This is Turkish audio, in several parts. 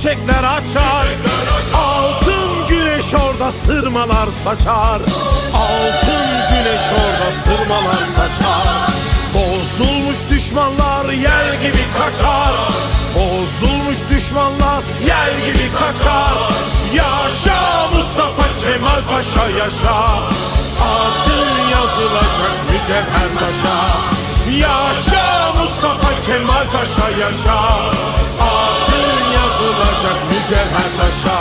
çiçekler açar. Altın güneş orada sırmalar saçar. Altın güneş orada sırmalar saçar. Bozulmuş düşmanlar yel gibi kaçar. Bozulmuş düşmanlar yel gibi kaçar. Yaşa Mustafa Kemal Paşa yaşa. Adın yazılacak mücevher taşa. Yaşa Mustafa Kemal Paşa yaşa. Adın yazılacak mücevher taşa.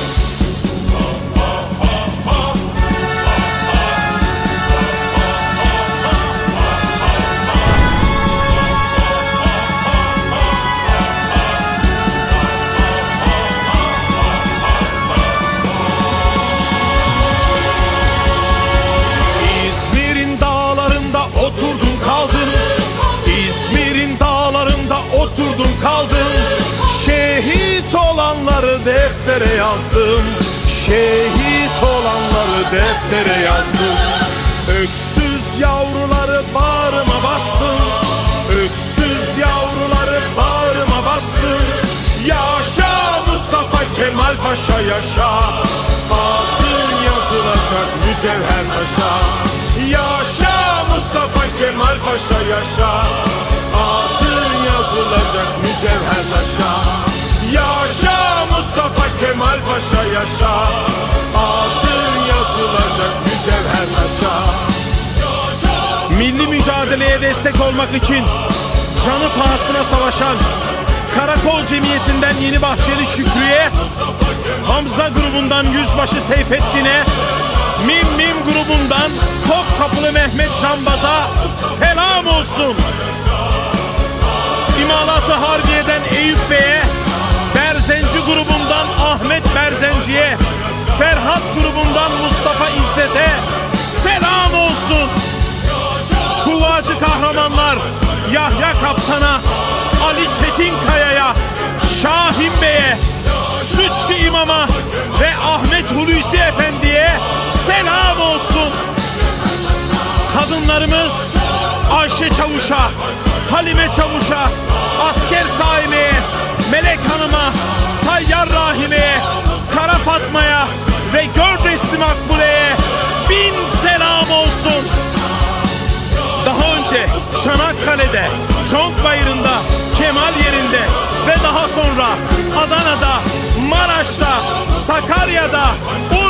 Oturdum kaldım. Şehit olanları deftere yazdım. Şehit olanları deftere yazdım. Öksüz yavruları bağrıma bastım. Öksüz yavruları bağrıma bastım. Yaşa Mustafa Kemal Paşa yaşa. Adın yazılacak mücevher taşa. Yaşa Mustafa Kemal Paşa yaşa. Adın yazılacak mücevher taşa. Yaşa Mustafa Kemal Paşa yaşa. Adın yazılacak mücevher taşa. Milli mücadeleye destek olmak için canı pahasına savaşan Karakol Cemiyeti'nden Yeni Bahçeli Şükrü'ye, Hamza grubundan Yüzbaşı Seyfettin'e, Mim grubundan Topkapılı Mehmet Cambaz'a selam olsun. İmalat-ı Harbiye'den Eyüp Bey'e, Berzenci grubundan Ahmet Berzenci'ye, Ferhat grubundan Mustafa İzzet'e selam olsun. Kuvacı kahramanlar Yahya Kaptan'a, Ali Çetinkaya'ya, Şahin Bey'e, Sütçü İmam'a ve Ahmet Hulusi Efendi'ye selam olsun. Kadınlarımız Ayşe Çavuş'a, Halime Çavuş'a, Asker Saime'ye, Melek Hanım'a, Tayyar Rahime'ye, Kara Fatma'ya ve Gördesli Makbule'ye bin selam olsun. Daha önce Çanakkale'de, Çonkbayırı'nda, Kemal yerinde ve daha sonra Adana'da, Maraş'ta, Sakarya'da,